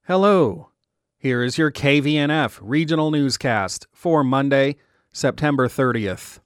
Hello, here is your KVNF regional newscast for Monday, September 30th.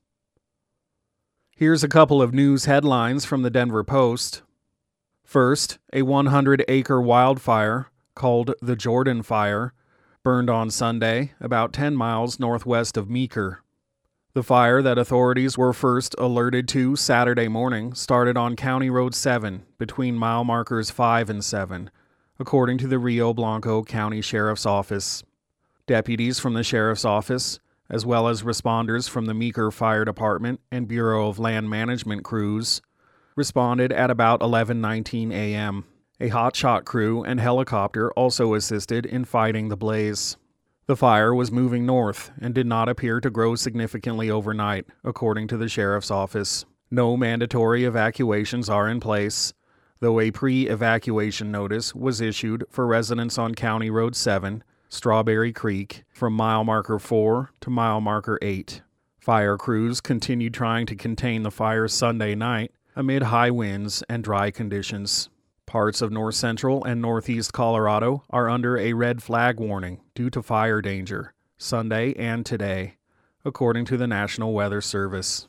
Here's a couple of news headlines from the Denver Post. First, a 100-acre wildfire called the Jordan Fire burned on Sunday about 10 miles northwest of Meeker. The fire that authorities were first alerted to Saturday morning started on County Road 7 between mile markers 5 and 7, according to the Rio Blanco County Sheriff's Office. Deputies from the Sheriff's Office, as well as responders from the Meeker Fire Department and Bureau of Land Management crews, responded at about 11:19 a.m. A hotshot crew and helicopter also assisted in fighting the blaze. The fire was moving north and did not appear to grow significantly overnight, according to the Sheriff's Office. No mandatory evacuations are in place, though a pre-evacuation notice was issued for residents on County Road 7, Strawberry Creek, from mile marker 4 to mile marker 8. Fire crews continued trying to contain the fire Sunday night amid high winds and dry conditions. Parts of north central and northeast Colorado are under a red flag warning due to fire danger, Sunday and today, according to the National Weather Service.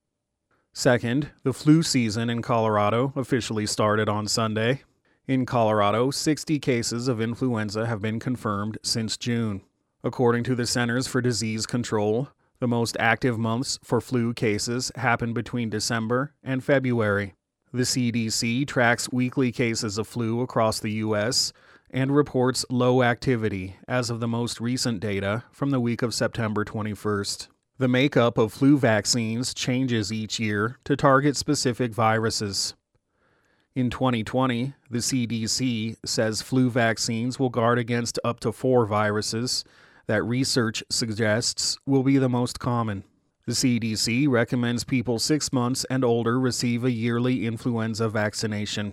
Second, the flu season in Colorado officially started on Sunday. In Colorado, 60 cases of influenza have been confirmed since June. According to the Centers for Disease Control, the most active months for flu cases happen between December and February. The CDC tracks weekly cases of flu across the U.S. and reports low activity as of the most recent data from the week of September 21st. The makeup of flu vaccines changes each year to target specific viruses. In 2020, the CDC says flu vaccines will guard against up to 4 viruses that research suggests will be the most common. The CDC recommends people 6 months and older receive a yearly influenza vaccination.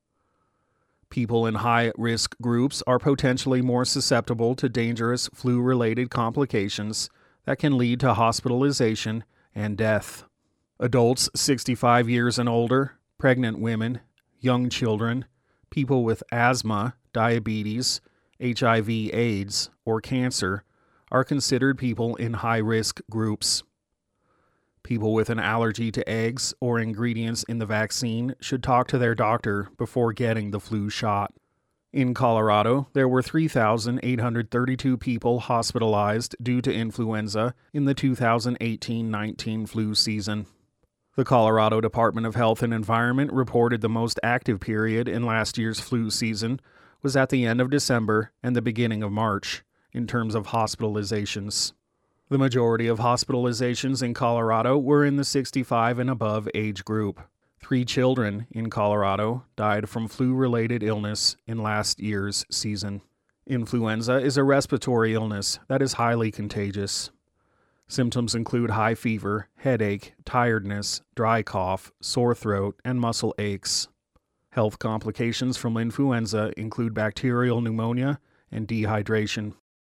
People in high-risk groups are potentially more susceptible to dangerous flu-related complications that can lead to hospitalization and death. Adults 65 years and older, pregnant women, young children, people with asthma, diabetes, HIV/AIDS, or cancer are considered people in high-risk groups. People with an allergy to eggs or ingredients in the vaccine should talk to their doctor before getting the flu shot. In Colorado, there were 3,832 people hospitalized due to influenza in the 2018-19 flu season. The Colorado Department of Health and Environment reported the most active period in last year's flu season was at the end of December and the beginning of March, in terms of hospitalizations. The majority of hospitalizations in Colorado were in the 65 and above age group. 3 children in Colorado died from flu-related illness in last year's season. Influenza is a respiratory illness that is highly contagious. Symptoms include high fever, headache, tiredness, dry cough, sore throat, and muscle aches. Health complications from influenza include bacterial pneumonia and dehydration.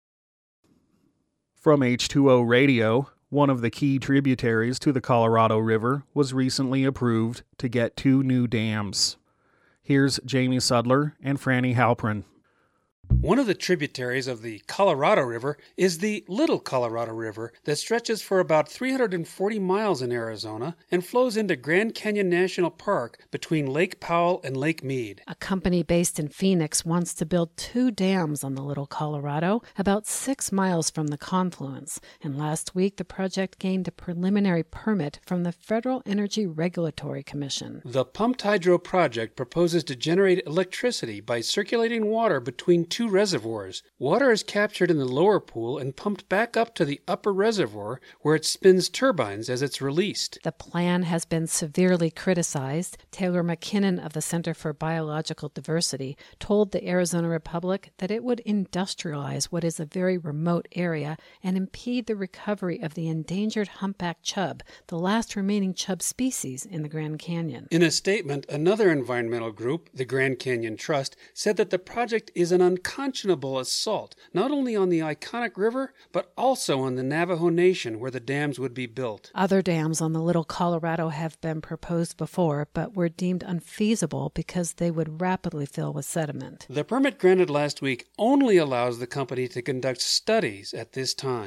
From H2O Radio, one of the key tributaries to the Colorado River was recently approved to get 2 new dams. Here's Jamie Sudler and Franny Halprin. One of the tributaries of the Colorado River is the Little Colorado River that stretches for about 340 miles in Arizona and flows into Grand Canyon National Park between Lake Powell and Lake Mead. A company based in Phoenix wants to build 2 dams on the Little Colorado, about 6 miles from the confluence, and last week the project gained a preliminary permit from the Federal Energy Regulatory Commission. The pumped hydro project proposes to generate electricity by circulating water between 2 reservoirs. Water is captured in the lower pool and pumped back up to the upper reservoir where it spins turbines as it's released. The plan has been severely criticized. Taylor McKinnon of the Center for Biological Diversity told the Arizona Republic that it would industrialize what is a very remote area and impede the recovery of the endangered humpback chub, the last remaining chub species in the Grand Canyon. In a statement, another environmental group, the Grand Canyon Trust, said that the project is an unconscionable assault, not only on the iconic river, but also on the Navajo Nation where the dams would be built. Other dams on the Little Colorado have been proposed before, but were deemed unfeasible because they would rapidly fill with sediment. The permit granted last week only allows the company to conduct studies at this time.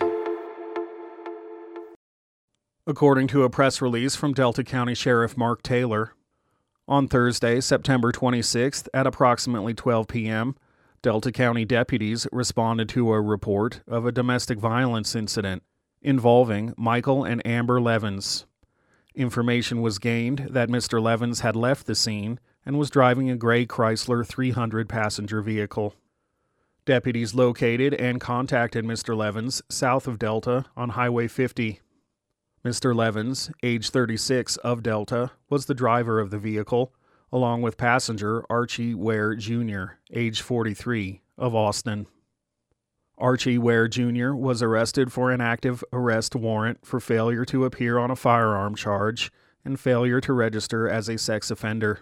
According to a press release from Delta County Sheriff Mark Taylor, on Thursday, September 26th at approximately 12 p.m., Delta County deputies responded to a report of a domestic violence incident involving Michael and Amber Levens. Information was gained that Mr. Levens had left the scene and was driving a gray Chrysler 300 passenger vehicle. Deputies located and contacted Mr. Levens south of Delta on Highway 50. Mr. Levens, age 36 of Delta, was the driver of the vehicle, along with passenger Archie Ware Jr., age 43, of Austin. Archie Ware Jr. was arrested for an active arrest warrant for failure to appear on a firearm charge and failure to register as a sex offender.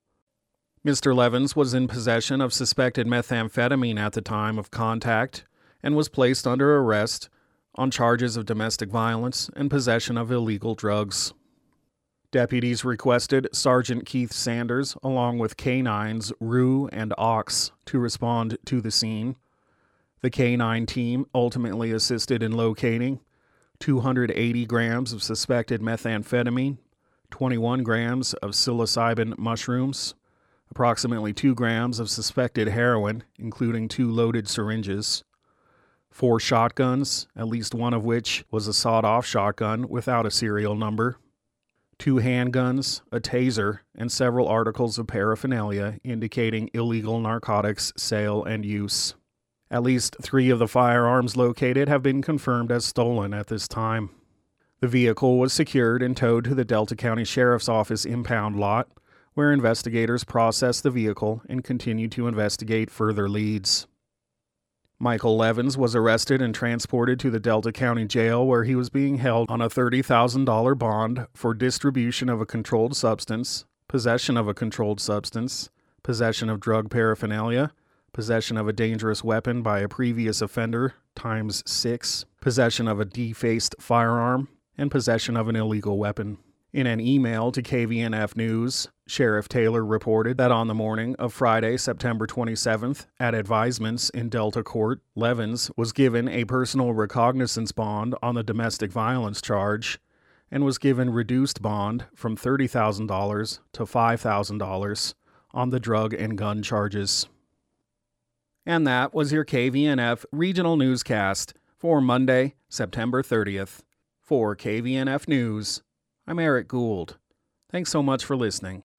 Mr. Levens was in possession of suspected methamphetamine at the time of contact and was placed under arrest on charges of domestic violence and possession of illegal drugs. Deputies requested Sergeant Keith Sanders along with canines Rue and Ox to respond to the scene. The canine team ultimately assisted in locating 280 grams of suspected methamphetamine, 21 grams of psilocybin mushrooms, approximately 2 grams of suspected heroin, including 2 loaded syringes, 4 shotguns, at least one of which was a sawed-off shotgun without a serial number, 2 handguns, a taser, and several articles of paraphernalia indicating illegal narcotics sale and use. At least 3 of the firearms located have been confirmed as stolen at this time. The vehicle was secured and towed to the Delta County Sheriff's Office impound lot, where investigators processed the vehicle and continued to investigate further leads. Michael Levens was arrested and transported to the Delta County Jail, where he was being held on a $30,000 bond for distribution of a controlled substance, possession of a controlled substance, possession of drug paraphernalia, possession of a dangerous weapon by a previous offender times 6, possession of a defaced firearm, and possession of an illegal weapon. In an email to KVNF News, Sheriff Taylor reported that on the morning of Friday, September 27th, at advisements in Delta Court, Levens was given a personal recognizance bond on the domestic violence charge and was given reduced bond from $30,000 to $5,000 on the drug and gun charges. And that was your KVNF Regional Newscast for Monday, September 30th. For KVNF News, I'm Eric Gould. Thanks so much for listening.